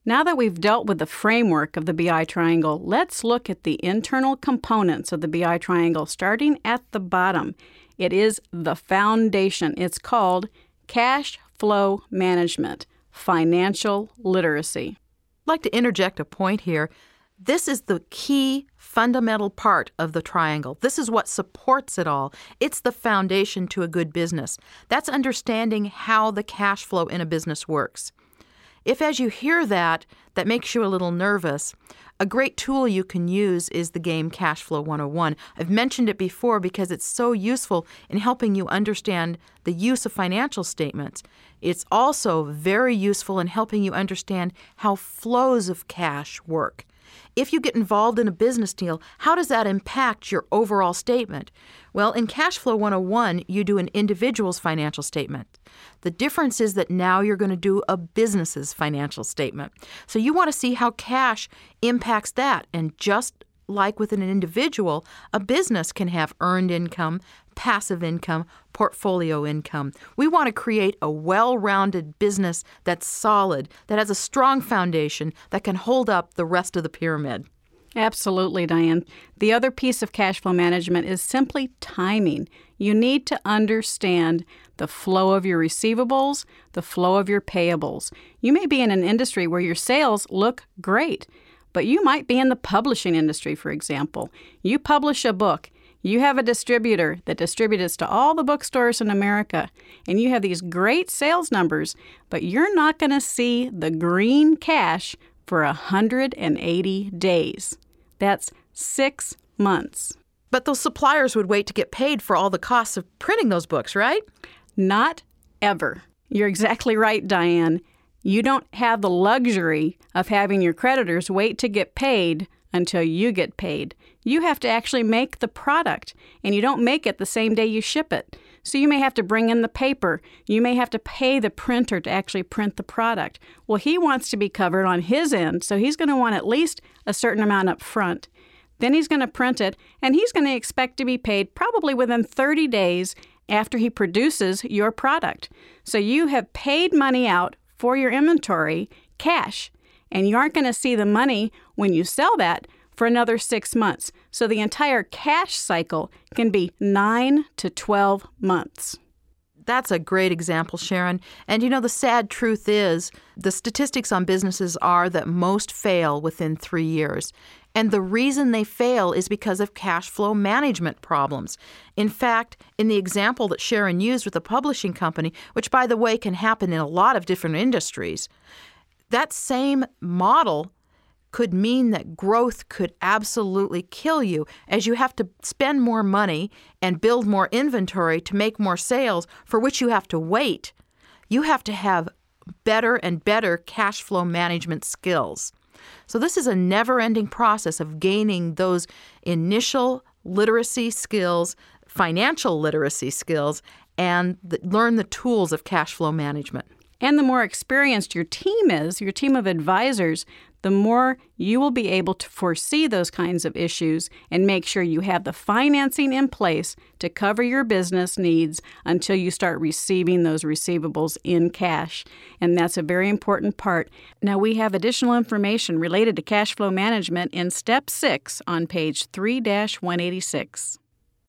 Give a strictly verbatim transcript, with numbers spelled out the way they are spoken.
Now that we've dealt with the framework of the B I triangle, let's look at the internal components of the B I triangle, starting at the bottom. It is the foundation. It's called cash flow management, financial literacy. I'd like to interject a point here. This is the key fundamental part of the triangle. This is what supports it all. It's the foundation to a good business. That's understanding how the cash flow in a business works. If as you hear that, that makes you a little nervous, a great tool you can use is the game Cash Flow one oh one. I've mentioned it before because it's so useful in helping you understand the use of financial statements. It's also very useful in helping you understand how flows of cash work. If you get involved in a business deal, how does that impact your overall statement? Well, in Cash Flow one oh one, you do an individual's financial statement. The difference is that now you're going to do a business's financial statement. So you want to see how cash impacts that. And just like with an individual, a business can have earned income, passive income, portfolio income. We want to create a well-rounded business that's solid, that has a strong foundation, that can hold up the rest of the pyramid. Absolutely, Diane. The other piece of cash flow management is simply timing. You need to understand the flow of your receivables, the flow of your payables. You may be in an industry where your sales look great, but you might be in the publishing industry, for example. You publish a book. You have a distributor that distributes to all the bookstores in America, and you have these great sales numbers, but you're not going to see the green cash for one hundred eighty days. That's six months. But those suppliers would wait to get paid for all the costs of printing those books, right? Not ever. You're exactly right, Diane. You don't have the luxury of having your creditors wait to get paid until you get paid. You have to actually make the product, and you don't make it the same day you ship it. So you may have to bring in the paper. You may have to pay the printer to actually print the product. Well, he wants to be covered on his end, so he's going to want at least a certain amount up front. Then he's going to print it, and he's going to expect to be paid probably within thirty days after he produces your product. So you have paid money out for your inventory, cash, and you aren't going to see the money when you sell that for another six months. So the entire cash cycle can be nine to twelve months. That's a great example, Sharon. And you know, the sad truth is the statistics on businesses are that most fail within three years. And the reason they fail is because of cash flow management problems. In fact, in the example that Sharon used with the publishing company, which, by the way, can happen in a lot of different industries, that same model could mean that growth could absolutely kill you, as you have to spend more money and build more inventory to make more sales, for which you have to wait. You have to have better and better cash flow management skills. So this is a never-ending process of gaining those initial literacy skills, financial literacy skills, and the, learn the tools of cash flow management. And the more experienced your team is, your team of advisors, the more you will be able to foresee those kinds of issues and make sure you have the financing in place to cover your business needs until you start receiving those receivables in cash. And that's a very important part. Now, we have additional information related to cash flow management in Step six on page three dash one eighty-six.